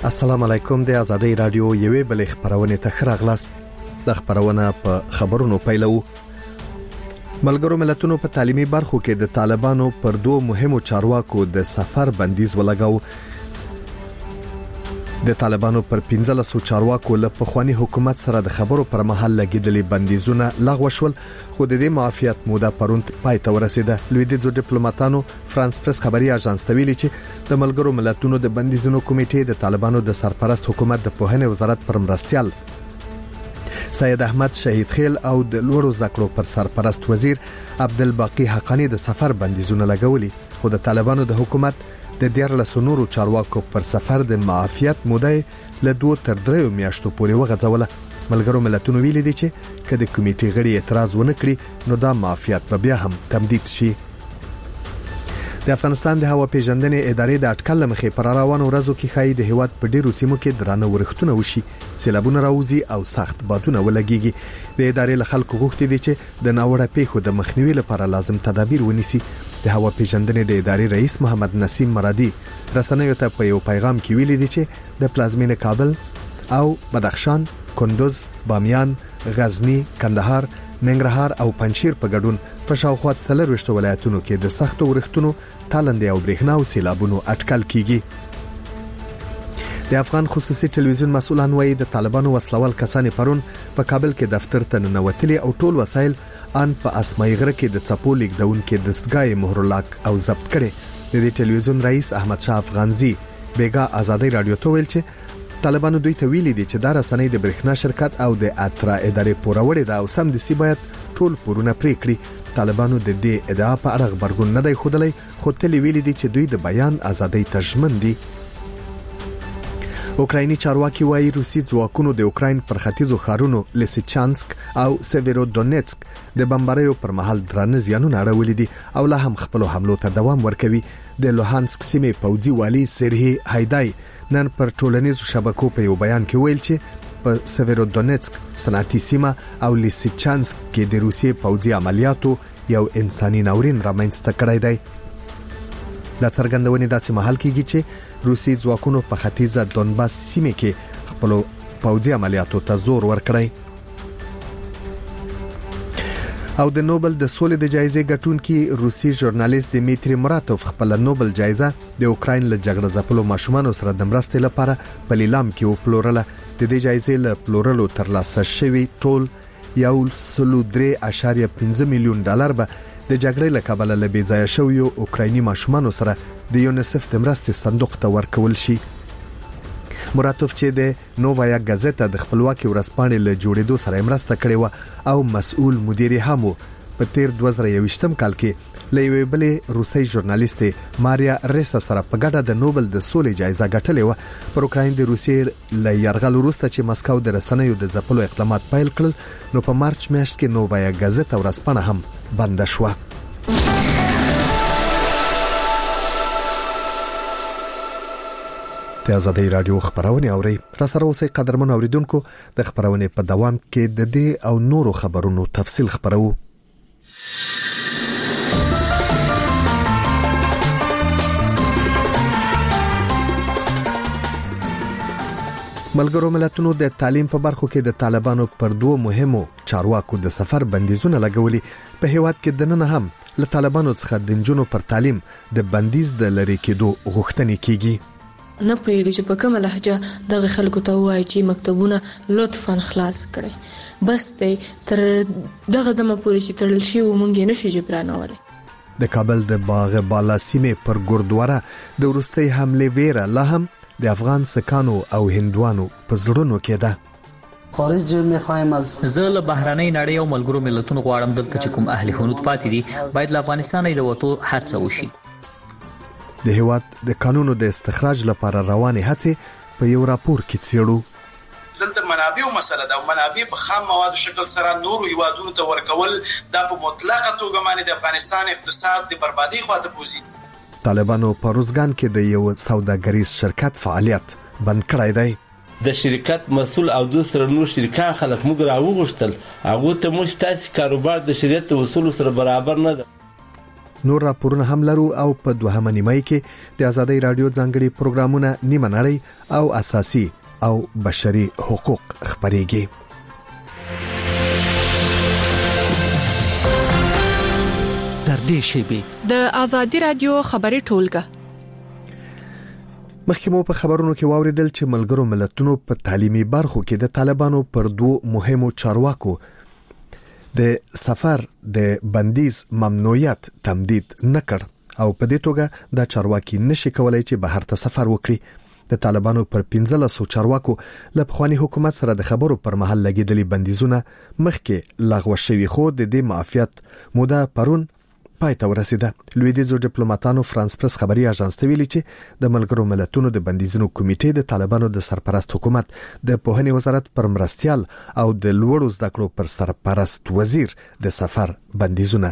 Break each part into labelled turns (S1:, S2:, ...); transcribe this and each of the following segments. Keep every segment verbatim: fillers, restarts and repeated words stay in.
S1: السلام علیکم. د آزادۍ رادیو یوې بلې خبرونه ته خراغلاس. د خبرونه په خبرونو پیلو. ملګرو ملتونو په تعلیمي برخو کې د طالبانو پر دوه مهمو چارواکو د سفر بندیز ولګاو. د طالبانو پر پنځلسو چارواکو له پخوانی حکومت سره د خبرو پر مهال لګیدلې بندیزونه لغوه شول، خو د دې معافیت موده پروند پای ته ورسیده. لویدیځو ډیپلوماټانو فرانس پریس خبري اژانس ته ویلي چې د ملګرو ملتونو د بندیزونو کمیټې د طالبانو د سرپرست حکومت د پوهنې وزارت پر مرستيال سید احمد شهید خیل او د لوړو زکړو پر سرپرست وزیر عبدالباقی حقانی د سفر بندیزونه لګولي، خو د طالبانو د حکومت د دیارلسو نورو چارواکو پر سفر د معافیت موده له دوه تر دریو میاشتو پورې وغځوله. ملګرو ملتونو ویلي دي چې کله کمیټې غړي اعتراض ونه کړي نو دا معافیت به بیا هم تمدید شي. د افغانستان د هوا پیژندنې ادارې د اټکل مخې پر روانو ورځو کې خای د هیواد په ډیرو سیمو کې درانه ورښتونه وشي، سیلابونه راوځي او سخت بادونه ولګيږي. د ادارې له خلکو غوښتي دي چې د ناوړه پیښو د مخنیوي لپاره لازم تدابیر ونیسي. د هوا پیژندنې د ادارې رئیس محمد نسیم مرادي رسنیو ته په یو پیغام کې ویلي دي چې د پلازمینه کابل او بدخشان، کندوز، بامیان، غزنی، کندهار، ننګرهار او پنجشیر په ګډون په شاوخوا څلور ولایتونو کې د سختو ورښتونو، تالندې او برېښنا او سیلابونو اټکل کیږي. د افغان خصوصي ټلویزیون مسؤلان وایي د طالبانو وسلوال کسان پرون په کابل کې دفتر ته ننوتلي او ټول وسایل ان په اسماعي غره کې د چپو لیکدون کې دستګاه مهرلاک او ضبط کړي. د دې ټلویزیون رئیس احمد شاه افغانزي بیګا آزادۍ رادیو ته ویل چې طالبانو دوی ته ویلي دي چې دا رسنۍ د برېښنا شرکت او د اترا ادارې پوروړې ده او سم د سی باید ټول پورونه پرې کړي. طالبانو د دې ادعا په اړه خبرګون نه دی خوده، خو تل ویلي دي چې دوی د بیان ازادۍ ته ژمن دي. اوکرایني چارواکي وايي روسي ځواکونو د اوکراین پر ختیځو ښارونو لیسیچانسک او سیویرودونیتسک د بمباریو پر مهال درانه زیانونه اړولي دي او لا هم خپل حملو ته دوام ورکوي. د لوهانسک سیمې پوځي والی سرهی هایدای نن پر ټولنیزو شبکو په یو بیان کې ویل چې په سیویرودونیتسک، صنعتي سیمه او لیسیچانسک کې د روسي پوځي عملیاتو یو انساني ناورین رامنځته کړی دی. دا څرګندونې داسې مهال کېږي چې روسي ځواکونو په ختیځه دونباس سیمه کې خپل پوځي عملیاتو ته زور ورکړی. او د نوبل د سولې د جایزې ګټونکي روسي ژورنالیست دیمیتری مراتوف خپل نوبل جایزه د اوکراین له جګړه ځپلو ماشومانو سره د مرستې لپاره په لیلام کې وپلورله. د دې جایزې له پلورلو ترلاسه شوی ټول یو سلو درې اشاریه پنځه میلیون ډالر به د جګړې له کبله له بې ځایه شویو اوکرایني ماشومانو سره د یونیسف د مرستې صندوق ته ورکول شي. مراتوف چې د نووایا غازټا د خپلواکي ورځپاڼې له جوړېدو سره مرسته کړې و او مسؤل مدیر هم په تیر دوه زره یوویشتم کال کې له یوې بلې روسي ژورنالیستې ماریا ریسا سره په ګډه د نوبل د سولې جایزه ګټلې و. پر اوکراین د روسیې له یرغل وروسته چې مسکو د رسنیو د ځپلو اقدامات پیل کړل نو په مارچ میاشت کې نووایا غازټا ورځپاڼه هم بند شوه. د آزادۍ رادیو خبرونه اوري. تر سره اوسئ قدرمن اوریدونکو. د خبرونه په دوام کې د دې او نورو خبرونو تفصیل خبرو. ملګرو ملتونو د تعلیم په برخو کې د طالبانو پر دوه مهمو چارواکو د سفر بندیزونه لګولي. په هیواد کې د نن هم له طالبانو څخه د جنونو پر تعلیم د بندیز د لری کېدو غوښتنې کیږي.
S2: نه پوهیږي چې په کومه لهجه دغه خلکو ته وایي چې مکتبونه لطفاً خلاص کړي. بس ته تر دغه دمه پورې چې تړل شي و مونږ نه شي جبرانولی.
S1: د کابل د باغ بالا سیمې پر ګوردواره د ورستۍ حمله ویره لا هم د افغان سکانو او هندوانو په زړونو کې ده.
S3: خارج میخوایم از
S4: زه له بهرنۍ نړۍ او ملګرو ملتونو غواړم دلته چې کوم اهل هنود پاتې دي باید له افغانستان د وټو هڅه وشي.
S1: د هیواد د قانونو د استخراج لپاره روانې هڅې په یو راپور کې څېړو.
S5: دلته منابع مسله ده او منابع په خام موادو شکل سره نورو هیوادونو ته ورکول دا په مطلقه توګه باندې د افغانستان اقتصاد د بربادي خواته بوزي.
S1: طالبانو په روزګان کې د یو سوداګریز شرکت فعالیت بند کړی دی.
S6: د شرکت مسؤل او د سره نور شریکان خلک موږ راوغوښتل هغه ته موږ تاسو کاروبار د شریعت اصول سره برابر نه ده.
S1: نور راپورونه هم لرو او په دوهمه نیمه کې د آزادۍ رادیو ځانګړي پروګرامونه نیمه نړۍ او اساسي او بشري حقوق خبريږي.
S7: تر دې شی
S2: د آزادۍ رادیو خبري ټولګه
S1: مخکې مو په خبرونو کې واوریدل چې ملګرو ملتونو په تعلیمي برخو کې د طالبانو پر دوه مهمو چارواکو د سفر د بندیز ممنوعیت تمدید نکړ او په دې توګه د چارواکي نشي کولای چې بهر ته سفر وکړي. د طالبانو پر پنځلس چارواکو له پخوانی حکومت سره د خبرو پر مهال لګیدلي بندیزونه مخکې لغوه شوي، خو د دې معافیت موده پرون پای ته ورسیده. لویدیځو ډیپلوماټانو فرانس پرس خبري اژانس ته ویلي چې د ملګرو ملتونو د بندیزونو کمیټې د طالبانو د سرپرست حکومت د پوهنې وزارت پر مرستيال او د لوړو زده کړو پر سرپرست وزیر د سفر بندیزونه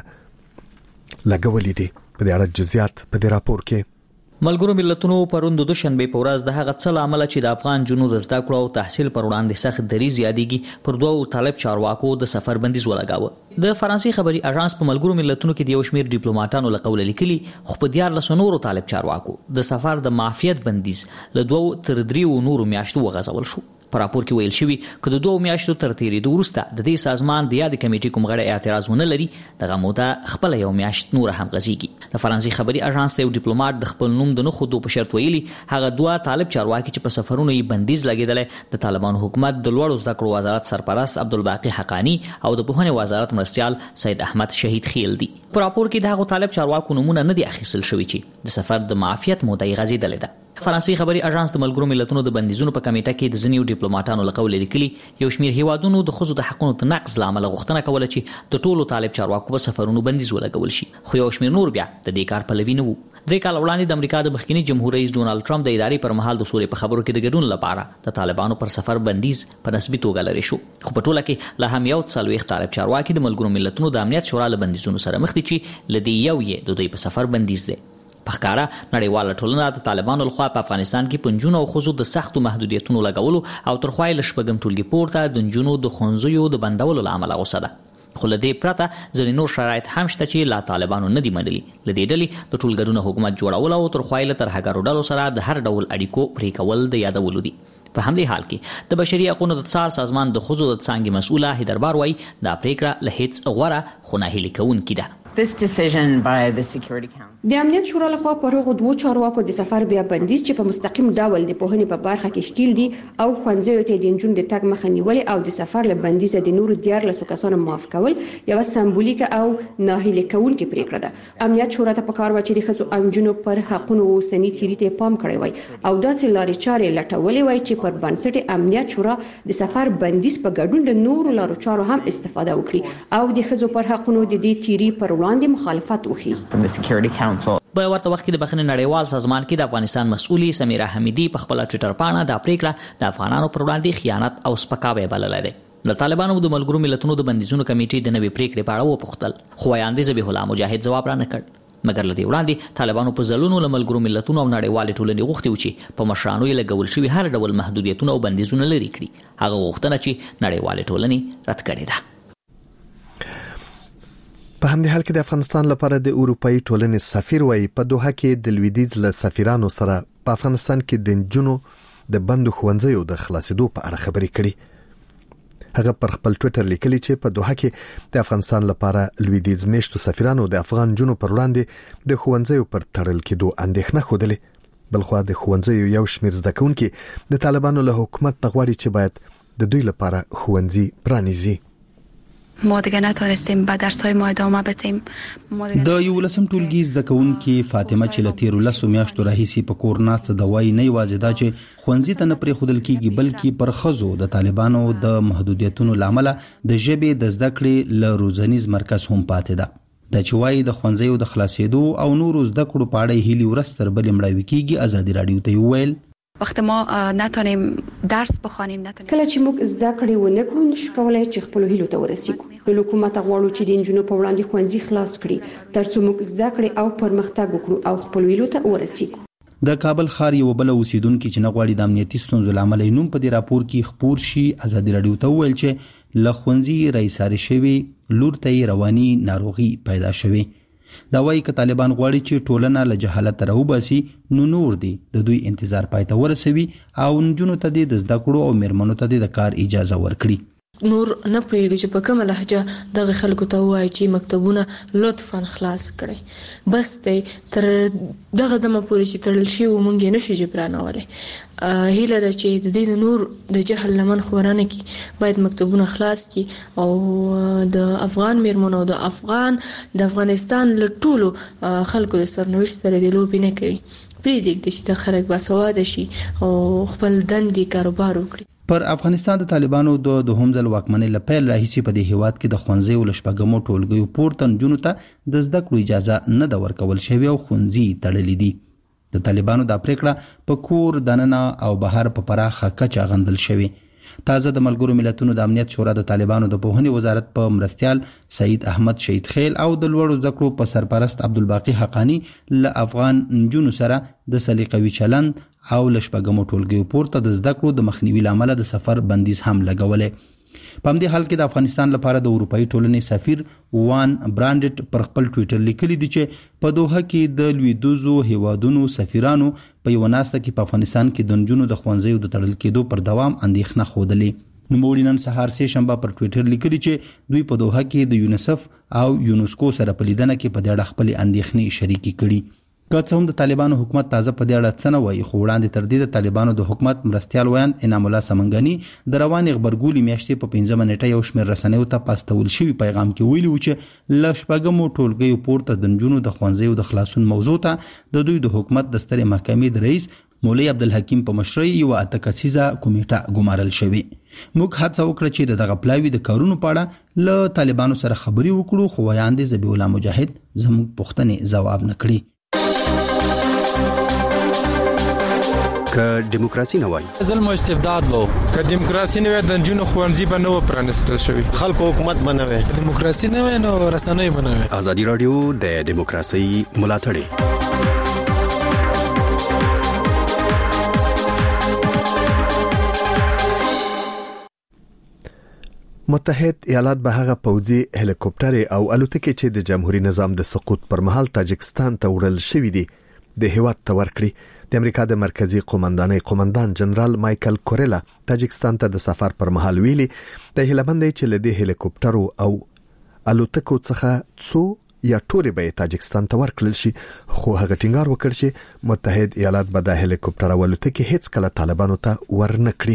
S1: لګولې دي. په دې اړه جزئیات په دې راپور کې
S4: ملګرو ملتونو پروند د دوشنبه په ورځ د هغه څه لامل چې د افغان جنود زده کړو او تحصیل پر وړاندې سخت دریځ یادېږي پر دوه طالب چارواکو د سفر بندیز ولګاوه. د فرانسې خبري اژانس په ملګرو ملتونو کې د یو شمېر ډیپلوماټانو له قوله لیکلي خو په دیار له نورو طالب چارواکو د سفر د معافیت بندیز له دوه تر دریو نورو میاشتو وغځول شو. په راپور کې ویل شوی چې د دوه میاشتو تر تیریدو وروسته د دې سازمان د یاد کمیټې کوم غړي اعتراض ونه لري دغه موده خپل یو میاشت نور هم غزيږي. د فرانسې خبري اژانس ته یو ډیپلوماټ د خپل نوم د نه خودو په شرط ویلي هغه دوه طالب چارواکي چې په سفرونو یې بندیز لګیدل د طالبان حکومت د لوړو زده کړو وزارت سرپرست عبدالباقی حقانی او د پوهنې وزارت مرستيال سید احمد شهید خیل دي. په راپور کې دغه طالب چارواکو نمونه نه دي اخیستل شوی چې د سفر د معافیت موده یې غزیدل ده. فرانسې خبري اژانس د ملګرو ملتونو د بندیزونو په کمیټه کې د ځینو ډیپلوماټانو له قوله لیکلي یو شمېر هیوادونو د ښځو د حقوقو د نقض لامل غوښتنه کوله چې د ټولو طالب چارواکو په سفرونو بندیز ولګول شي، خو یو شمېر نور بیا د دې کار پلوي نه وو. درې کال وړاندې د امریکا د مخکنی جمهور رئیس ډونالد ټرمپ د ادارې پر مهال د سولې په خبرو کې د ګډون لپاره د طالبانو پر سفر بندیز په نسبي توګه لري شو، خو په ټوله کې لا هم یو څلوېښت طالب چارواکي د ملګرو ملتونو د امنیت شورا له بندیزونو سره مخ دي چې لدی یو یې د دوی په سفر بندیز دی. په ښکارا نړیواله ټولنه د طالبانو لخوا په افغانستان کې پنځونه او خصوص د سختو محدودیتونو لګولو او ترخوای لشپګم ټولګي پورته د جنونو د خونځیو د بندولو لامل غوسه ده. خو لدې پرته ځینې نور شرایط هم شته چې لا طالبانو نه دي منلي. لدې ډلې د ټولګډونه حکومت جوړول او ترخوای له ترهګرو ډلو سره د هر ډول اړیکو پرې کول د یادولو دي. په همدې حال کې د بشري حقوقو د څار سازمان د خصوص د څنګه مسؤله هیدربار وای دا پریکړه له هیڅ غوړه خو نه هلي کوونکې ده.
S8: This decision by the Security Council
S9: د امنیت شورا لخوا پر هغو دوه چارواکو د سفر بیا بندیز چې په مستقیم ډول د پوهنې په برخه کې ښکیل دي او خوندزیو ته د انجون د تګ مخه نیول او د سفر له بندیز د نورو دیار له کسانو معاف کول یو سمبولیک او ناهیلي کوونکې پریکړه ده. امنیت شورا ته پکار و چې د ښځو او نجونو پر حقونو اوسنی تیری ته پام کړی وای او داسې لارې چارې لټولې وای چې پر بنسټ امنیت شورا د سفر بندیز په ګډون د نورو لارو چارو هم استفاده وکړي او د ښځو پر حقونو د دې تیری پر وړاندې مخالفت وکړي.
S4: په ورته وخت کې د بخښنې نړیوال سازمان کې د افغانستان مسؤلي سمیرا حمیدي په خپل ټوئیټر باندې دا پریکړه د افغانانو پر وړاندې خیانت او سپکاوی بللې ده. د طالبانو د ملګرو ملتونو د بندیزونو کمیټې د نوې پریکړې په اړه وپوښتل، خو وایاندې ذبیح الله مجاهد جواب را نه کړ. مګر لدی وړاندې طالبانو په ځلونو له ملګرو ملتونو او نړیوالې ټولنې غوښتي و چې په مشرانو یې لګول شوي هر ډول محدودیتونه او بندیزونه لرې کړي. هغه غوښتنه چې نړیوالې ټولنې رد کړې ده.
S1: په همدې حال کې د افغانستان لپاره د اروپאי ټولنې سفیر وای په دوحه کې د لویدیځ له سفیرانو سره په افغانستان کې د جنونو د بندو خوندزیو د خلاصېدو په اړه خبرې کړي. هغه پر خپل ټوئیټر لیکلي چې په دوحه کې د افغانستان لپاره لویدیځ میشتو سفیرانو د افغان جنونو پر وړاندې د خوندزیو پر تړل کېدو اندېښنه خوده. بلخو د خوندزیو یو شمېر زده کوونکي د طالبانو له حکومت نغواړي چې باید د دوی لپاره خوندزي پرانیزي.
S10: ما دیگه نتونستیم به درس‌های ما ادامه بدیم.
S11: د یو لسم ټولګي زده کوونکي فاطمه چې لتیر لسو میاشتو راهیسي په کور ناڅ د وای نه یوازې دا چې خوندزي ته نه پرې خودل کیږي بلکې پر خزو د طالبانو د محدودیتونو لامل د ژبې د زده کړې ل روزنیز مرکز هم پاتې ده. د چوي د خوندزیو د خلاصېدو او نورو زده کړو په اړه هیلي ورستر بل مړاوي کیږي. آزادي رادیو ته ویل
S10: وخت ما نتونیم درس بخوانیم نتونیم
S9: کله چې موږ زده کړې و نه کړو نشو کولای چې خپل هیلو ته ورسېږو. د حکومت غواړو چې د انجونو په وړاندې خوندزي خلاص کړي ترڅو موږ زده کړې او پرمختګ وکړو او خپل هیلو ته ورسېږو.
S11: د کابل ښار یو بل اوسیدونکو چې نغواړي د امنیتي ستونزو لامل نوم په دې راپور کې خبر شي آزادي رادیو ته ویل چې ل خوندزي رئیساري شوی لور ته رواني ناروغي پیدا شوی. دا وایي که طالبان غواړي چې ټولنه له جهالت راوباسي نو نور دی د دوی انتظار پای ته ورسوي او نجونو ته د زده کړو او میرمنو ته د کار اجازه ورکړي.
S2: نور نه پوهیږي چې په کومه لهجه دغه خلکو ته وایي چې مکتبونه لطفاً خلاص کړي. بس دی تر دغه دمه پورې چې تړل شي و مونږ یې نشو جبرانولی. هیله ده چې د دې نور د جهل لمن خورانه کی باید مکتبونه خلاص کی او د افغان میرمنو او د افغان د افغانستان له ټولو خلکو د سرنوشت سره د لوبې نه کوي. پرېږدي چې د خلک باسواده شي او خپل دندې کاروبار وکړي.
S11: پر افغانستان د طالبانو د دوهم ځل واکمنۍ له پیل راهیسې په دې هیواد کې د ښوونځیو له شپږمو ټولګیو پورته نجونو ته د زده کړو اجازه نه ده ورکول شوې او ښوونځي تړلي دي. د طالبانو دا پریکړه په کور دننه او بهر په پراخه کچه غندل شوې. تازه د ملګرو ملتونو د امنیت شورا د طالبانو د پوهنې وزارت په مرستیال سعید احمد شهید خیل او د لوړو زده کړو په سرپرست عبدالباقي حقانی له افغان نجونو سره د سلیقوي چلند او له شپږمو ټولګیو پورته د زده کړو د مخنیوي له امله د سفر بندیز هم لګولی. په همدې حال کې د افغانستان لپاره د اروپایي ټولنې سفیر وان برانډټ پر خپل ټویټر لیکلي دي چې په دوحه کې د لویدیځو هیوادونو سفیرانو په یوه ناسته کې په افغانستان کې د نجونو د ښوونځیو د تړل کېدو پر دوام اندېښنه ښودلې. نوموړي نن سهار سه شنبه پر ټویټر لیکلي چې دوی په دوحه کې د یونیسف او یونسکو سره په لیدنه کې په دې اړه خپلې اندېښنې شریکې کړي. که څه هم د طالبانو حکومت تازه په دې اړه څه نه وایي، خو وړاندې تر دې د طالبانو د حکومت مرستیال ویاند انعام الله سمنګاني د روانې غبرګولي میاشتې په پنځمه نیټه یو شمېر رسنیو ته په استول شوي پیغام کې ویلي و چې له شپږمو ټولګیو پورته د نجونو د ښوونځیو د خلاصون موضوع ته د دوی د حکومت د سترې محکمې د رئیس مولوي عبدالحکیم په مشرۍ یوه اته کسیزه کمیټه ګمارل شوې. موږ هڅه وکړه چې د دغه پلاوي د کارونو په اړه له طالبانو سره خبرې وکړو، خو ویاند ذبیح الله مجاهد زموږ پوښتنې ځواب نه کړي.
S12: که دیموکراسي نه وای
S13: ظلم او استبداد وو، که دیموکراسي نه وای د نجونو ښوونځي به نه و پرانیستل شوي،
S14: خلکو حکومت به نه وای،
S13: دیموکراسي نه وای نو رسنۍ به نه وای.
S12: ازادي رادیو د دیموکراسي ملاتړ.
S1: متحد ایالات به هغه پوځي هلیکوپټر او الوتکې چې د جمهوریت نظام د سقوط پر مهال تاجکستان ته وړل شوې دي د هیواد ته ورکړي. د امریکا د مرکزی قومندانۍ قومندان جنرال مایکل کوريلا تاجکستان ته د سفر پر مهال ویلي د هیلمند چې لدی هلیکوپټر او الوتکو څخه څو یا ټول به تاجکستان ته ورکړل شي، خو هغه ټینګار وکړ چې متحد ایالات به د هلیکوپټر او الوتکې هیڅ کله طالبانو ته ورنکړي.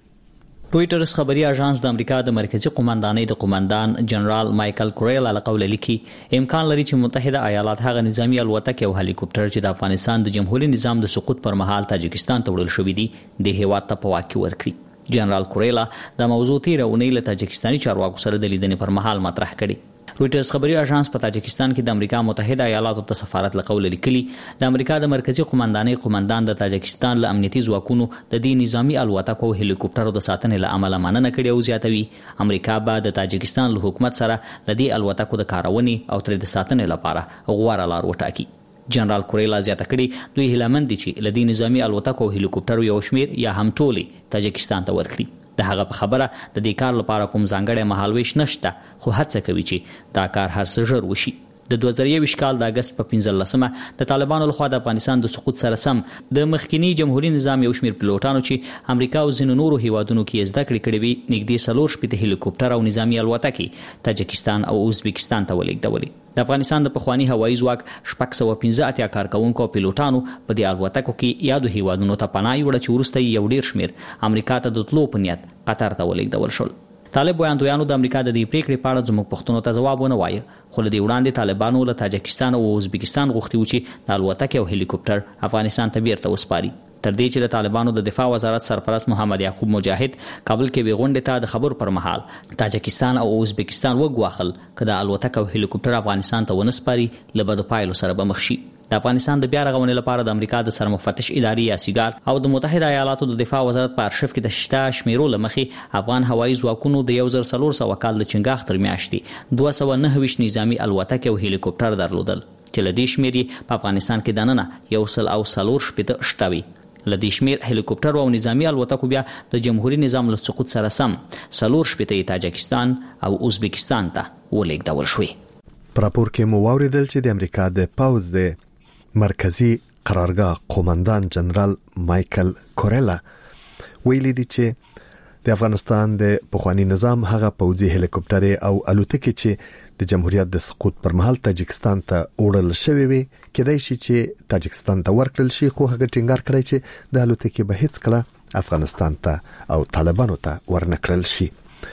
S4: رويټرز خبري اژانس د امریکا د مرکزی قومندانۍ د قومندان جنرال مایکل کوريلا له قوله لیکي امکان لري چې متحده ایالات هغه نظامی الوتکې او هلیکوپټر چې د افغانستان د جمهوریت نظام د سقوط پر مهال تاجکستان ته وړل شوی دي د هیواد ته په واقع ورکړي. جنرال کوريلا د موضوع تیر اونۍ له تاجکستاني چارواکو سره د لیدنې پر مهال مطرح کړي. رويټرز خبري اژانس په تاجکستان کې د امریکا متحده ایالاتو ته سفارت لقول لیکلي د امریکا د مرکزی قومندانۍ قومندان د تاجکستان له امنیتي ځواکونو د دې نظامی الوتکو او هلیکوپټرو د ساتنې له امله مننه کړې او زیاتوي امریکا به د تاجکستان له حکومت سره د دې الوتکو د کارونې او تر د ساتنې لپاره غوړه لار وټاکي. جنرال کوريلا زیاته کړي دوی هیلمند دي چې لدی نظامی الوتکو او هلیکوپټرو یو شمیر یا هم ټولي تاجکستان ته ورکړي. د هغه په خبره د دې کار لپاره کوم ځانګړی مهالويش نشته، خو هڅه کوي چې دا کار هر څه ژر وشي. د دوه زره یو کال د اگست په پنځلسمه د طالبانو لخوا د افغانستان د سقوط سره سم د مخکینی جمهوریت نظام یو شمیر پیلوټانو چې امریکا او ځینو نورو هیوادونو کې زده کړې کړې وي نږدې څلور شپېته هلیکوپټر او نظامی الوتکې تاجکستان او ازبکستان ته ولېږدولې. د افغانستان د پخوانی هوایي ځواک شپږ سوه پنځه اتیا کارکونکو پیلوټانو په دې الوتکو کې یادو هیوادونو ته پناه یوړه چې وروسته یو ډیر شمیر امریکا ته د تلو په نیت قطر ته ولېږدول شول. طالب ویاندویانو د امریکا د دې پریکړې په اړه زموږ پښتنو ته ځواب ونه وایي، خو له دې وړاندې طالبانو له تاجکستان او ازبکستان غوښتي و چې د الوتکې او هلیکوپټر افغانستان ته بیرته وسپاري، تر دې چې د طالبانو د دفاع وزارت سرپرست محمد یعقوب مجاهد کابل کې به غونډه ته د خبر پر مهال تاجکستان او ازبکستان وګواخل چې د الوتکې او هلیکوپټر افغانستان ته ونسپاري لبد پایلو سره به مخ شي. د افغانستان د بیا رغونې لپاره د امریکا د سرمفتش ادارې یا سیګار او د متحده ایالاتو د دفاع وزارت په ارشیف کې د شته شمیرو لمخې افغان هوایي ځواکونو د یو زر څلور سوه کال د چنګاښ تر میاشتې دوه سوه نهه ویشت نظامي الوتکې او هلیکوپټر درلودل چې له دې شمېرې په افغانستان کې دننه یو سل او څلور شپېته شته وي. له دې شمېر هلیکوپټر او نظامي الوتکو بیا د جمهوریت نظام له سقوط سره سم څلور شپېته تاجکستان او ازبکستان ته ولېږدول شوي.
S1: پر راپور کې مو واوریدل چې د امریکا د پاوز د مرکزی قرارګاه قومندان جنرال مايكل کوريلا ویلي دي چې د افغانستان د پخوانی نظام هغه پوځي هلیکوپټر او الوتکې چې د جمهوریت د سقوط پر مهال تاجکستان ته وړل شوې وي کېدای شي چې تاجکستان ته ورکړل شي، خو هغه ټینګار کړی چې د الوتکې به هیڅ کله افغانستان ته او طالبانو ته ورنکړل شي.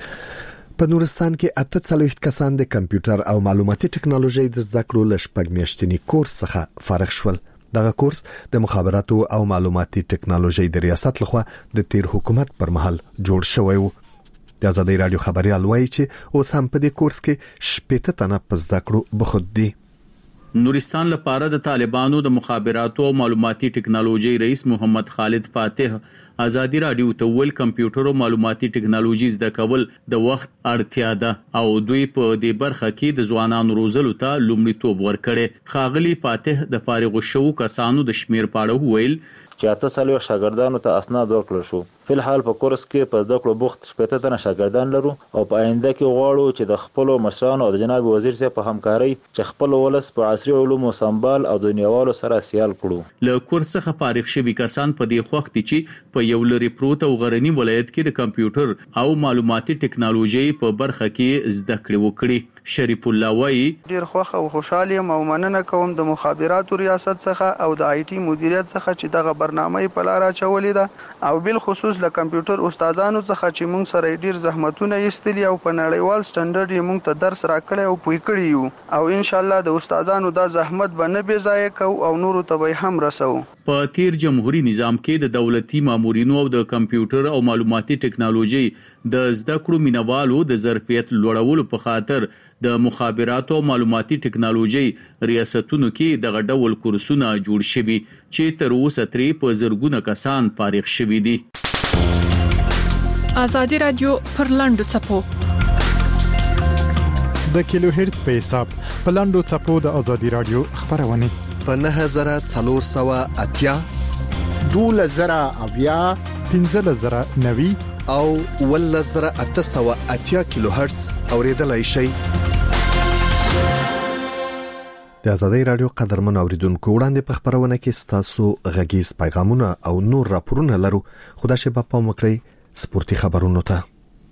S1: په نورستان کې اته څلوېښت کسان د کمپیوټر او معلوماتي ټکنالوژي د زده کړو ل شپږ میاشتني کورس څخه فارغ شول. دغه کورس د مخابراتو او معلوماتي ټکنالوژي د ریاست لخوا د تیر حکومت پر مهال جوړ شوی و. د آزادۍ رادیو خبريال وایي چې اوس هم په دې کورس کې شپږ تنه په زده کړو بخود دي.
S14: نورستان لپاره د طالبانو د مخابراتو او معلوماتي ټکنالوژي رئیس محمد خالد فاتح آزادی رادیو ته ول کمپیوټر او معلوماتي ټکنالوژي زده کول د وخت اړتیا ده او دوی په دې برخه کې د ځوانانو روزلو ته لومړیتوب ورکړي. خاغلی فاتح د فارغ شوو کسانو د شمیر پاړه ویل
S15: چې اته څلوېښت شاګردانو ته اسناد ورکړل شو. په الحال په کورس کې په زده کړو بوخت شپږ تنه شاګردان لرو او په آینده کې غواړو چې د خپل مشرانو او د جناب وزیر سره په همکارۍ چې خپل ولس په عصري علومو سمبال او دنیاوالو سره سیال کړو.
S14: له کورس څخه فارغ شوي کسان په دې وخت چې په یو لری پروت او غرنی ولایت کې د کمپیوټر او معلوماتي ټکنالوژي په برخه کې زده کړې وکړي. شریف الله وایي
S16: ډیر خوښ او خوشاله یم او مننه کوم د مخابراتو ریاست څخه او د آی ټي مدیریت څخه چې دغه برنامه په لار اچولې ده او بل خصوص له کمپیوټر استادانو څخه چې موږ سره ډیر زحمتونه ایستلي او په نړیوال سټانډرډ یې موږ ته درس راکړی او پوي کړی یو او ان شاء الله د استادانو دا زحمت به نه بې ضایع کوو او نورو ته به هم رسو.
S14: په تیر جمهوریت نظام کې د دولتي مامورینو او د کمپیوټر او معلوماتي ټکنالوژي د زده کړو مینوالو د ظرفیت لوړولو په خاطر د مخابراتو او معلوماتي ټکنالوژي ریاستونو کې دغه ډول کورسونه جوړ شوي چې تر اوسه ترې په زرګونه کسان فارغ شوي دي.
S17: آزادی رادیو پر لاندو چپو
S18: د کیلو هرتز په حساب په لاندو چپو د آزادی رادیو خبرونه
S1: په نه زره څلور سوه اتیا
S18: دوله زره اویا پنځه زره نوي
S1: او ول زره اته سوه اتیا کیلو هرتز اوریدلای شي. د آزادۍ رادیو قدرمن اوریدونکو وړاندې په خبرونه کې ستاسو غږیز پیغامونه او نور راپورونه لرو. خدا شي په پام وکړئ سپورتي خبرونو ته.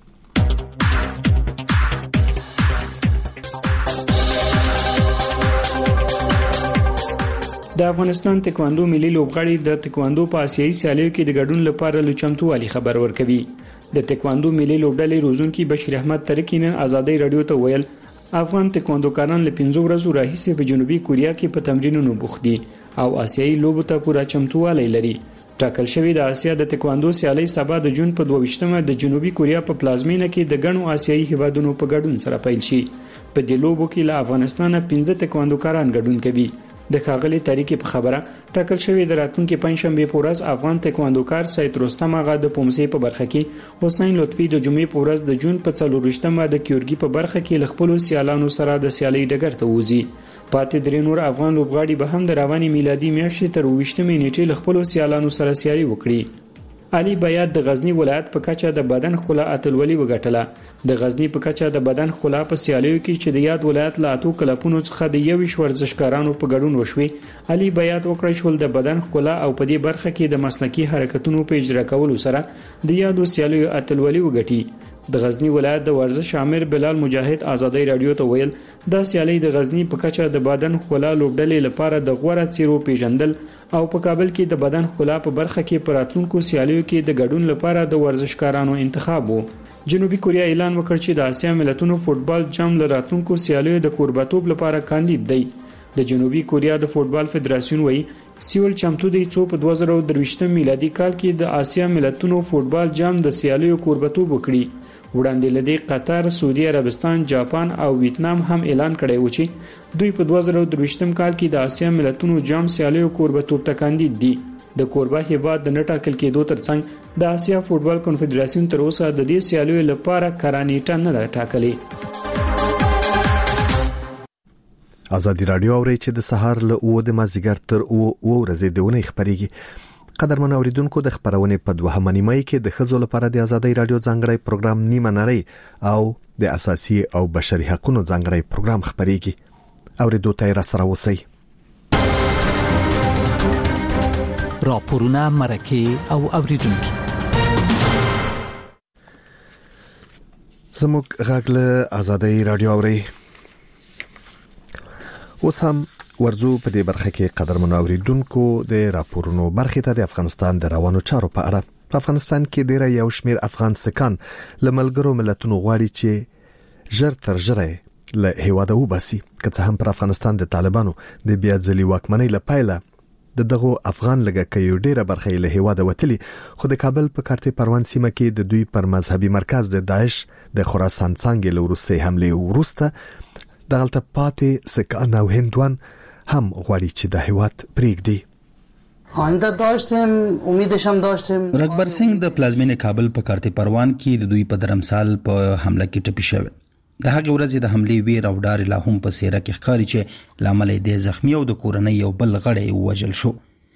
S19: د افغانستان تکواندو ملي لوبغاړي د تکواندو په آسیایي سیالیو کې د ګډون لپاره لچمتوالي خبر ورکوي. د تکواندو ملي لوبډلې روزونکي بشیر احمد ترکی نن آزادۍ رادیو ته ویل افغان تکواندوکاران له پنځو ورځو راهیسې په جنوبي کوریا کې په تمرینونو بوخت دي او آسیایي لوبو ته پوره چمتووالی لري. ټاکل شوی د آسیا د تکواندو سیالي سبا د جون په دوه ویشتمه د جنوبي کوریا په پلازمینه کې د غنو آسیایي هیوادونو په ګډون سره پیل شي. په دې لوبو کې له افغانستان پنځه تکواندوکاران ګډون کوي. د خاغلی تاریخي په خبره ټاکل شوی د راتلونکي پنځشنبه په ورځ افغان تکواندوکار سید رستم آغا د پومسې په برخه کې حسین لطفي د جمعې په ورځ د جون په څلور ویشتمه د کیورګي په برخه کې ل خپل سیالانو سره د سیالي ډګر ته وځي. پاتې درې نور افغان لوبغاړي به هم د رواني میلادي میاشتې تر ویشتمې نیټې ل خپل سیالانو سره سیالي وکړي. علي بیات د غزنی ولایت په کچه د بدن خلا اتلولي وګټله. د غزنی په کچه د بدن خلا په سیالیو کې چې د یاد ولایت لا اتو کلپونو څخه د یوش ورزشکارانو په ګډون وشوي. علي بیات وکړی شول د بدن خلا او په دې برخه کې د مسلکی حرکتونو په اجرا کولو سره د یادو سیالیو اتلولي وګټي. د غزنی ولایت د ورزش عامر بلال مجاهد آزادۍ رادیو ته ویل دا سیالي د غزنی په کچه د بدن خلا لوبډلې لپاره د غوړه چیرو پیژندل او په کابل کې د بدن خلا په برخه کې پراتلونکو سیالیو کې د ګډون لپاره د ورزشکارانو انتخاب وو. جنوبي کوریا اعلان وکړ چې د آسیا ملتونو فوتبال جام لراتونکو سیالیو د کوربتوب لپاره کاندید دی. د جنوبي کوریا د فوتبال فدراسیون وایي سیول چمتو دی چې په دوه زره درویشتم میلادي کال کې د آسیا ملتونو فوتبال جام د سیالیو کوربتوب وکړي. وړاندې لدی قطر، سعودي عربستان، جاپان او ویتنام هم اعلان کړی و چې دوی په دوه زره درویشتم کال کې د آسیا ملتونو جام سیالیو کوربتوب ته کاندید دي. د کوربه هیواد د نه ټاکل کېدو ترڅنګ د آسیا فوتبال کنفدراسیون تر اوسه د دې سیالیو لپاره کارانیټه نه ده ټاکلې.
S1: آزادی رادیو اوري چې د سهار له اوه د مازیګر تر اوه ورځې د ونې خبريږي. قدرمن اوریدونکو د خبرونې په دوهمه نیمه کې د ښځو لپاره د آزادۍ رادیو ځانګړی پروګرام نیمه نړۍ او د اساسي او بشري حقوقو ځانګړی پروګرام خبريږي. اوریدو ته را سره اوسئ.
S7: راپورونه، مرکې او اوریدونکو
S1: زموږ غږ له آزادۍ رادیو اوري. اوس هم ورزو په دې برخه کې قدرمن اوریدونکو د راپورونو برخه ته د افغانستان د روانو چارو په اړه. په افغانستان کې ډیر یو شمیر افغان سکان لملګرو ملتونو غواړي چې ژر تر ژره له هیواده وباسي، که څه هم پر افغانستان د طالبانو د بیا ځلي واکمنۍ لپاره د دغه افغان لګکیو ډیره برخه له هیواده وتلی، خو د کابل په کارته پروان سیمه کې د دوی پر مذهبي مرکز د داعش د خراسان څنګه له وروستي حمله ورسته دغلته پاتې سکان او هندوان هم غواړي چې د هیواد پریږدي.
S3: آینده داشتیم، امیدش هم داشتیم.
S11: رکبر سنگ د پلازمینې کابل په کارته پروان کې د دوی په درمسال په حمله کې ټپي شوی. د هغه ورځې د حملې ویر او ډار لا هم په سیره کې ښکاري چې لامل د زخمی او د کورنۍ یو بل غړی وژل شو.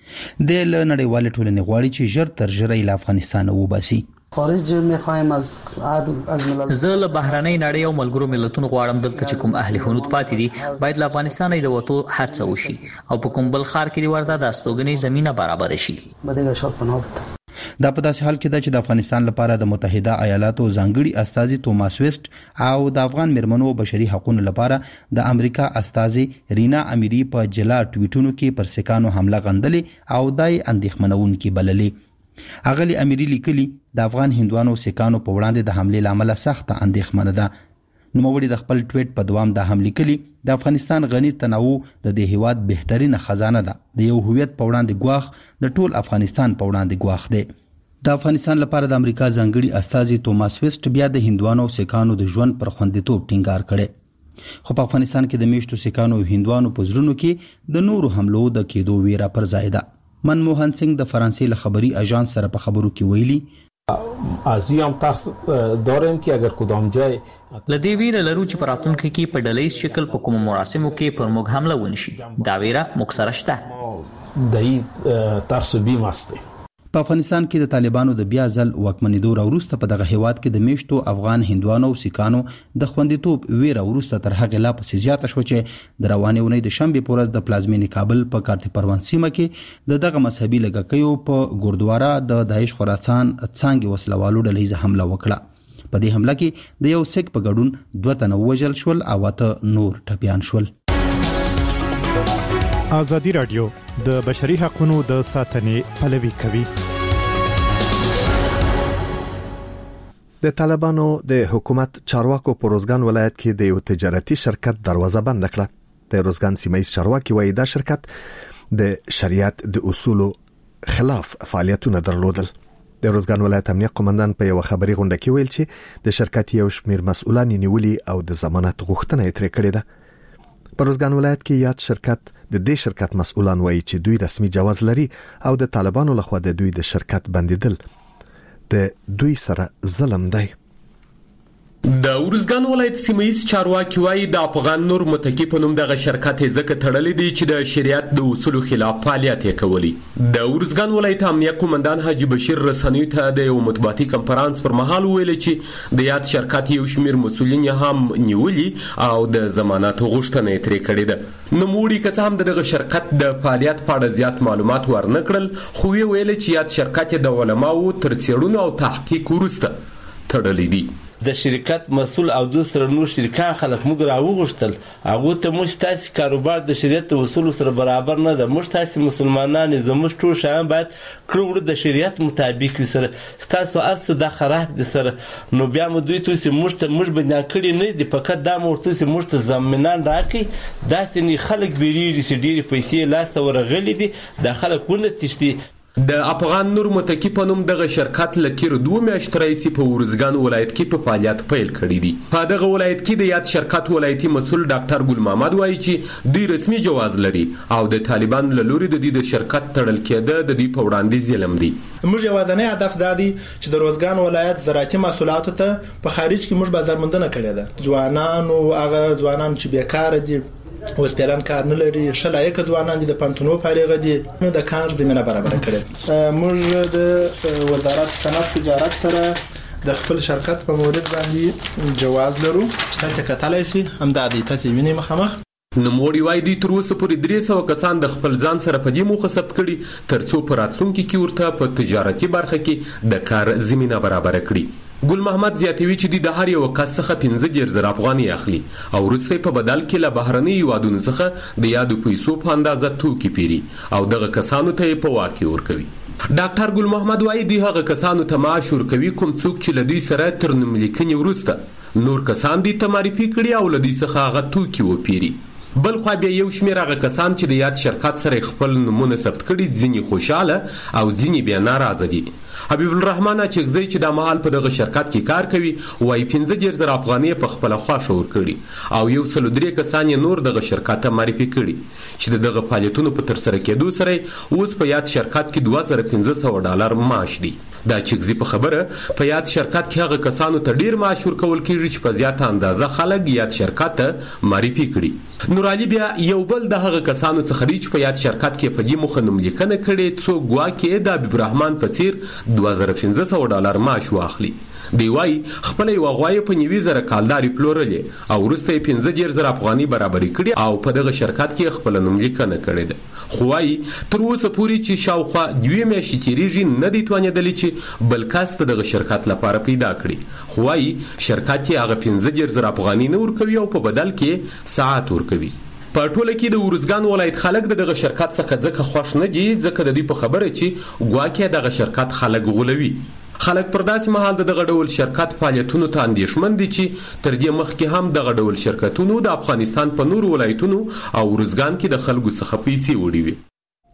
S11: د نړیوال ټولنې غواړي چې ژر تر ژره له افغانستان وباسي.
S3: خارج میخوایم از از ملل
S4: زه له بهرنۍ نړۍ او ملګرو ملتونو غواړم دلته چې کوم اهل هنود پاتې دي باید له افغانستان د وټو حادثه وشي او په کوم بل خار کې ورته د استوګنې زمينه برابر شي.
S3: بده شاپ پناه
S11: دا په داسې حال کې ده چې د افغانستان لپاره د متحده ایالاتو ځانګړي استازي توماس ویسټ او د افغان مرمنو بشري حقوقو لپاره د امریکا استازي رینا امیری په جلا ټویټونو کې پر سکانو حمله غندلې او دای اندېښمنونکې بللې. اغلی امیری لیکلي د افغان هندوانو سکانو په وړاندې د حمله لامل سخت اندېښمنه ده. نوموړي د خپل ټویټ په دوام د حمله کلی د افغانستان غني تنوع د دې هیواد بهترینه خزانه ده. د یو هویت په وړاندې ګواښ د ټول افغانستان په وړاندې ګواښ دی. د افغانستان لپاره د امریکا ځانګړي استازي توماس ویسټ بیا د هندوانو سکانو د ژوند پر خوندیتوب ټینګار کړي، خو په افغانستان کې د میشتو سکانو او هندوانو په زړونو کې د نورو حملو د کېدو ویره پر ځای ده. منموهن سنگ د فرانسې له خبري اژانس سره په خبرو کې ویلي
S20: ازیم ترس داریم که اگر کدام جای
S4: لدی ویره لرو چې پراتونکو کې په ډلهیز شکل په کوم مراسمو کې پر موږ حمله ونشي. دا ویره موږ سره شته.
S20: دای ترس بیم است.
S11: په افغانستان کې د طالبانو د بیا ځل واکمنېدو وروسته په دغه هیواد کې د میشتو افغان هندوانو او سکانو د خوندیتوب ویره وروسته تر هغه لا پسې زیاته شو چې د روانې اونۍ د شنبې په ورځ د پلازمینې کابل په کارته پروان سیمه کې د دغه مذهبي لګکیو په ګوردواره د داعش خراسان څنګه وسلوالو ډلهیزه حمله وکړه. په دې حمله کې د یو سک په ګډون دوه تنه وژل شول او اته نور ټپیان شول.
S18: آزادي رادیو د بشري حقوقو د ساتنې پلوي کوي.
S1: د طالبانو د حکومت چارواکو په روزګان ولایت کې د یو تجارتي شرکت دروازه بند کړه. د روزګان سیمایي چارواکي وایي دا شرکت د شریعت د اصولو خلاف فعالیتونه درلودل. د روزګان ولایت امنیت قومندان په یو خبري غونډه کې ویل چې د شرکت یو شمیر مسؤلان نیولي او د ضمانت غوښتنه یې ترې کړې ده. په روزګان ولایت کې یاد شرکت د دې شرکت مسؤلان وایي چې دوی رسمي جواز لري او د طالبانو لخوا د دوی د شرکت بندیدل د دوی سره ظلم دی.
S21: د ورزګان ولایت سیمایي چارواکي وایي د افغان نور متکی په نوم دغه شرکت ځکه تړلې دي چې د شریعت د اصولو خلاف فعالیت کوي. د ورزګان ولایت امنیت قومندان حاجی بشیر رسنیو ته د یو مطبوعاتي کنفرانس پر مهال ویل چې د یاد شرکت یو شمیر مسؤلین هم نیولي او د ضمانت غوښتنه یې ترې کړې ده. نو موړي که هم دغه شرکت د فعالیت په اړه زیات معلومات ورنکړل، خو ویل چې یاد شرکت د علماو تر څېړنو او تحقیق وروسته تړلې دي.
S6: د شرکت مسول او د سره نور شرکان خلک موږ راوغښتل هغه ته موږ تاسو کاروبار د شریعت اصول سره برابر نه ده. موږ تاسو مسلمانان زموږ ټول شان باید کړو د شریعت مطابق وسره تاسو ارڅ د خراب د سره نو بیا مو دوی تاسو موږ ته موږ بنیان کړی نه دی فقط دا مو تاسو موږ ته ضمانت راکړي. داسې نه خلک بیریږي چې ډېری پیسې لاس ورغلي دي د خلکونه تشتي.
S21: د افغان نور متکی په نوم دغه شرکت لکیر دوه میاشتې راځي په ورزګان ولایت کې په فعالیت پیل کړی دی. په دغه ولایت کې د یاد شرکت ولایتي مسول ډاکټر ګل محمد وایي چې دوی رسمي جواز لري او د طالبان له لوري د دې د شرکت تړل کېده د دې په وړاندې ظلم دی.
S22: موږ یوازینی هدف دا دی چې د روزګان ولایت زراعتي محصولاتو ته په خارج کې موږ بازارموندنه کړې ده. ځوانان او هغه ځوانان چې بیکاره دي اوس پلان کار نه لري، شلایق ځوانان دي د پانتونو فارغ دي، نو د کار زمينه برابر کړي. موږ د وزارت صنعت تجارت سره د خپل شرکت په مورد باندې جواز لرو. تاسو کتلای شئ هم د دې تاسو ویني مخامخ
S21: نوموړي وایي دوی تر اوسه پورې درې سوه کسان د خپل ځان سره په دې موخه ثبت کړي تر څو په راتلونکي کې ورته په تجارتي برخه کې د کار زمینه برابره کړي. ګل محمد زیاتوي چې د هر یو کس څخه پنځه دېرش زره افغانۍ اخلي او وروسته په بدل کې له بهرني هیوادونو څخه د یادو پیسو په اندازه توکي پیري او دغه کسانو ته یې په واک کې ورکوي. ډاکټر ګل محمد وایي دوی هغه کسانو ته معاش ورکوي کوم څوک چې له دوی سره تر نوملیکنې وروسته نور کسان دوی ته معرفي کړي او له دوی څخه هغه توکي وپیري. بل خو بیا یو شمېر هغه کسان چې د یاد شرکت سره خپل نمونه ثبت کړي ځینې خوشاله او ځینې بیا ناراضه دي. حبیب الرحمن اچکزی چې د مهال په دغه شرکت کې کار کوي وایي پنځه دېرش زره افغانۍ په خپله خوښه ورکړي او یو سلو درې کسان یې نور دغه شرکت ته معرفي کړي چې د دغه فعالیتونو په ترسره کېدو سره اوس په یاد شرکت کې دوه زره پنځه سوه ډالر معاش دی. دا چکزي په خبره په یاد شرکت کې هغه کسانو ته ډیر معاش ورکول کیږي چې په زیاته اندازه خلک یاد شرکت ته معرفي کړي. نور علي بیا یو بل د هغه کسانو څخه دی چې په یاد شرکت کې په دې موخه نوملیکنه کړي څو ګواکې د حبیب الرحمن په څیر دوه زره پنځه سوه ډالر معاش واخلي. دی وایي خپله یوه غوایه په نوي زره کالدارې پلورلې او وروسته یې پنځه دېرش زره افغانۍ برابرې کړي او په دغه شرکت کې خپله نوملیکنه کړې ده. خو وایي تر اوسه پورې چې شاوخوا دوې میاشتې تېرېږي نه دی توانېدلی چې بل کس ته دغه شرکت لپاره پیدا کړي. خو وایي شرکت یې هغه پنځه دېرش زره افغانۍ نه ورکوي او په بدل کې ساعت ورکوي. په ټوله کې د ارزګان ولایت خلک د دغه شرکت څخه ځکه خوښ نه دي ځکه د دوی په خبره چې ګواکې دغه شرکت خلک غولوي. خلک پر داسې مهال د دغه ډول شرکت فعالیتونو ته اندېښمن دي چې تر دې مخکې هم دغه ډول شرکتونو د افغانستان په نورو ولایتونو او ارزګان کې د خلکو څخه پیسې وړي وي.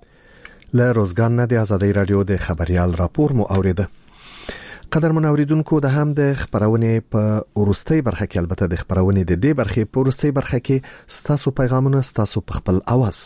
S1: له روزګان نه د ازادۍ رادیو د خبريال راپور مو اوریده. قدرمن اوریدونکو د هم د خبرونې په ورستۍ برخه کې البته د خبرونې د دې برخې په ورستۍ برخه کې ستاسو پیغامونه ستاسو په خپل اواز.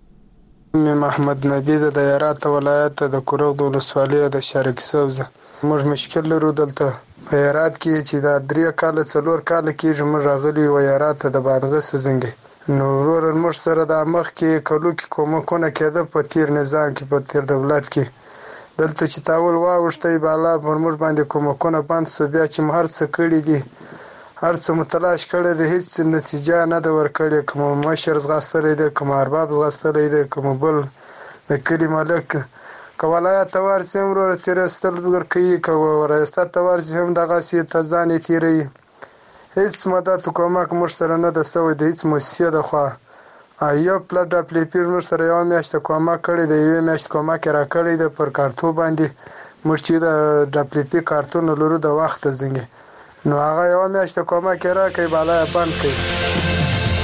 S5: محمد نبی د دایرات ولایت د کورغ د ولسوالۍ د شارک سوزه موږ مشکل لرو دلته په هرات کې چې دا درې کاله څلور کاله کېږي موږ راغلي و هرات ته د بادغیس زنګي نو ورور موږ سره د مخ کې کلو کې کومکونه کېده په تیر نظام کې په تیر دولت کې دلته چې تاول واوښتې بالا پر موږ باندې کومکونه بند سو بیا چې هر څه کړی دي هر څه متلاش کړی د هیڅ نتیجه نه د ورکړي کوم مشر زغستلې ده کوم ارباب زغستلې ده کوم بل د کلی مالک کولای توار سیم ورو تیرستل ورکړي کوو ورسته توار سیم دغه سي ته ځان تیری هیڅ مدد کومک مر سره نه د سوې د هیڅ مؤسسه د خوا ایو پلټ اپلیپیر مر سره یو میاشت کومک کړی د یو میاشت کومک را کړی د پر کارتو باندې مرچې د اپلیپی کارتون لرو د وخت زنګي نو هغه یو میاشت کومک را کوي بالا بند کوي.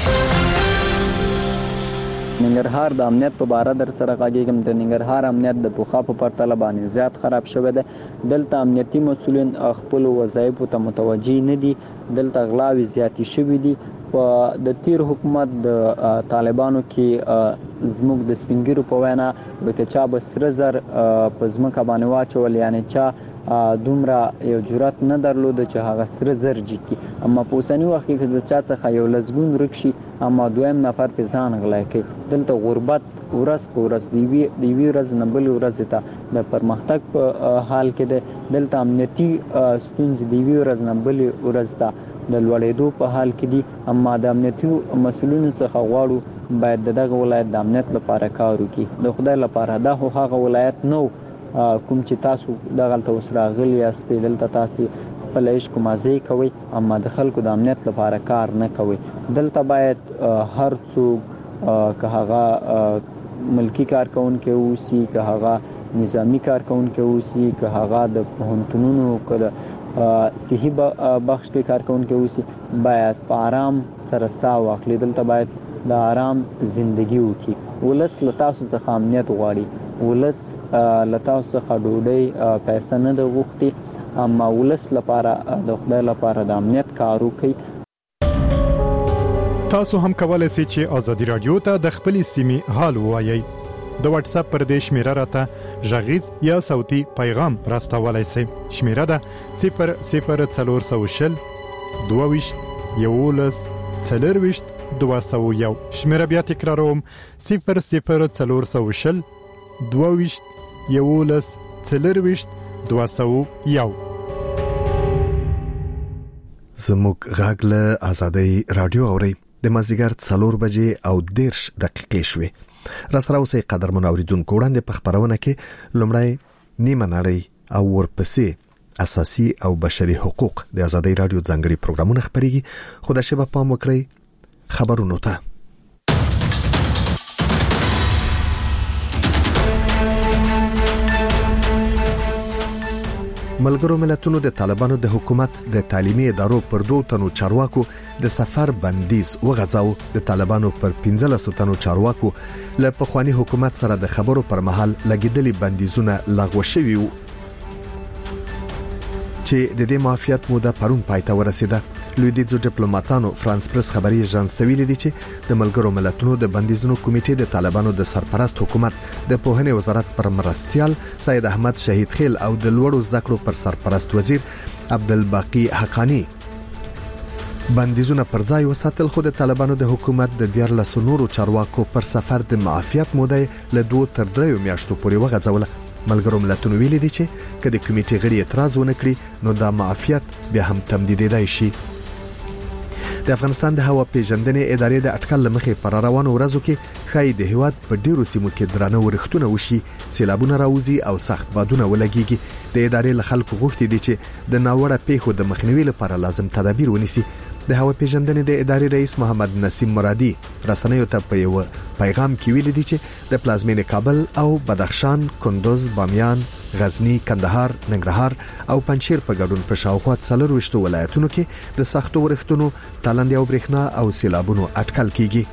S8: ننګرهار د امنیت په باره در سره غږیږم. د ننګرهار امنیت د پوخا په پرتله باندې زیات خراب شوی دی. دلته امنیتي مسؤلین خپل وظایفو ته متوجي نه دي. دلته غلاوې زیاتې شوي دي. په د تیر حکومت د طالبانو کې زموږ د سپینګیرو په وینا وکه چا به سره زر په ځمکه باندې واچول یعنی چا دومره یو جرأت نه درلود چې هغه سره زر جکی اما په اوسنی وخت کې د چا څخه یو لزګون رکشي اما دویم نفر په ځان غلا کوي. دلته غربت ورځ په ورځ دی وی دی وی ورځ نه بل ورځ ته د پرمختګ په حال کې ده. دلته امنیتي ستونزې دی وی ورځ نه بل ورځ ته د لوړېدو په حال کې دي. اما د امنیتي مسؤلینو څخه غواړو باید دغه ولایت د امنیت لپاره کار وکړي. د خدای لپاره دا خو هغه ولایت نو کوم چې تاسو دغه ته وسره غلي یاست دلته تاسو خپل عشق مازی کوي اما د خلکو د امنیت لپاره کار نه کوي. دلته باید هر څوک که هغه ملکی کارکونکي اوسي که هغه نظامی کارکونکي اوسي که هغه د پوهنتونونو که د صحي بخش کې کارکونکي اوسي باید په آرام سره ساه واخلي. دلته باید د آرام زندگی وکړي. ولس له تاسو څخه امنیت غواړي. ولس له تاسو څخه ډوډۍ پیسې نه د غوښتي اما ولس لپاره د خدای لپاره د امنیت کار وکړي.
S18: تاسو هم کولای شئ چې ازادي رادیو ته د خپل سیمې حال ووایي. د واتس اپ پر دې شمیره راته ژغیز یا صوتي پیغام راستولای شئ. شمیره ده صفر صفر څلور سوه شل دوه ویشت یولس څلور ویشت دوه سوه یو. شمیره بیا تکراروم صفر صفر څلور سوه شل دوه ویشت یولس څلور ویشت دوه سوه یو.
S1: زموږ غږ له ازادۍ رادیو اوري. د مازیګر څلور بجې او دیرش دقیقې شوې. را سره اوسئ قدرمن اوریدونکو، وړاندې په خپرونه کې لومړی نیمه نړۍ او ورپسې اساسي او بشري حقوق د آزادۍ رادیو ځانګړي پروګرامونه خبريږي. خو د شبه پام وکړئ خبرونو ته. ملګرو ملتونو د طالبانو د حکومت د تعلیمي ادارو پر دوه تنو چارواکو د سفر بندیز وغځاو. د طالبانو پر پنځلس تنو چارواکو له پخوانی حکومت سره د خبرو پر مهال لګیدلي بندیزونه لغوه شوي وو چې د دې معافیت موده پرون پای ته ورسیده. لویدیځو ډیپلوماټانو فرانس پریس خبري ایجنس ته ویلي دي چې د ملګرو ملتونو د بندیزونو کمیټې د طالبانو د سرپرست حکومت د پوهنې وزارت پر مرستيال سید احمد شهید خیل او د لوړو زده کړو پر سرپرست وزیر عبدالباقی حقانی بندیزونه پر ځای وساتل. خو د طالبانو د حکومت د دیارلس نورو چارواکو پر سفر د معافیت موده له دوه تر دریو میاشتو پورې وغځوله. ملګرو ملتونو ویلي دي چې کله کمیټې غړي اعتراض ونکړي نو دا معافیت بیا هم تمدیدېدای شي. د افغانستان د هوا پیژندنې ادارې د اټکل لمخې پر روانو ورځو کې خای د هیواد په ډیرو سیمو کې درانه ورښتونه وشي، سیلابونه راوځي او سخت بادونه ولګيږي. د ادارې له خلکو غوښتي دي چې د ناوړه پیښو د مخنیوي لپاره لازم تدابیر ونیسي. د هوا پیژندنې د ادارې رئیس محمد نسیم مرادي رسنیو ته په یو پیغام کې ویلي دي چې د پلازمینې کابل او بدخشان، کندوز، بامیان، غزنی، کندهار، ننګرهار او پنجشیر په ګډون په شاوخوا څلور وشتو ولایتونو کې د سختو ورښتونو، تالندې او برېښنا او سیلابونو اټکل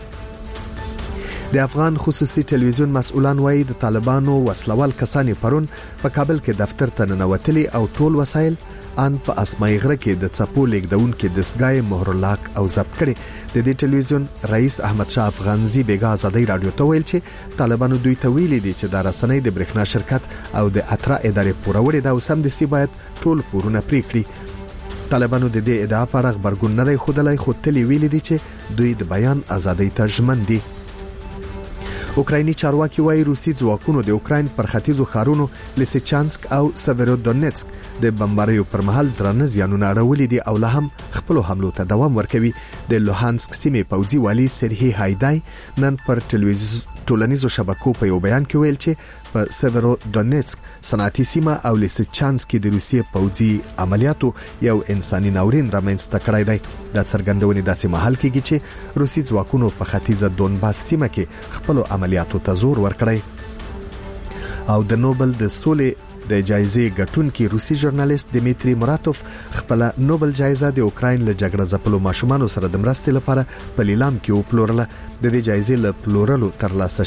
S1: کیږي. د افغان خصوصي ټلویزیون مسؤلان وایي د طالبانو وسلوال کسان پرون په کابل کې دفتر ته ننوتلي او ټول وسایل ان په اسماعي غره کې د چپو لیکدون کې دستګای مهر لاک او ضبط کړي. د دې ټلویزیون رئیس احمد شاه افغانزي بیګا آزادۍ رادیو ته ویل چې طالبانو دوی ته ویلي دي چې د رسنۍ د برېښنا شرکت او د اترا ادارې پوروړي دا وسم د سی باید ټول پورونه پرې کړي. طالبانو د دې ادعا په اړه خبرګون نه دی خودلای، خو تل ویلي دي چې دوی د بیان ازادۍ ته ژمن دي. اوکرایني چارواکي وايي روسي ځواکونو د اوکراین پر ختیځو ښارونو لیسچانسک او سیویرودونیتسک د بمباریو پر مهال درنه زیانونه اړولي دي او له هم خپل حملو ته دوام ورکوي. د لوهانسک سیمې پوځي والی سرهی هایدای نن پر ټلویزیون ټولنیزو شبکو په یو بیان کې ویل چې په سیویرودونیتسک صنعتي سیمه او لیسچانسک کې د روسي پوځي عملیاتو یو انساني ناورین رامنځته کړی دی. دا څرګندونې داسې مهال کېږي چې روسي ځواکونو په ختیځه دونباس سیمه کې خپل عملیاتو ته زور ورکړی. او د نوبل د سولې د جایزې ګټونکي روسي ژورنالیست دمیتری مراتوف خپل نوبل جایزه د اوکراین له جګړه ځپلو ماشومانو سره د مرستې لپاره په لیلام کې وپلورله. د دې جایزې له پلورلو ترلاسه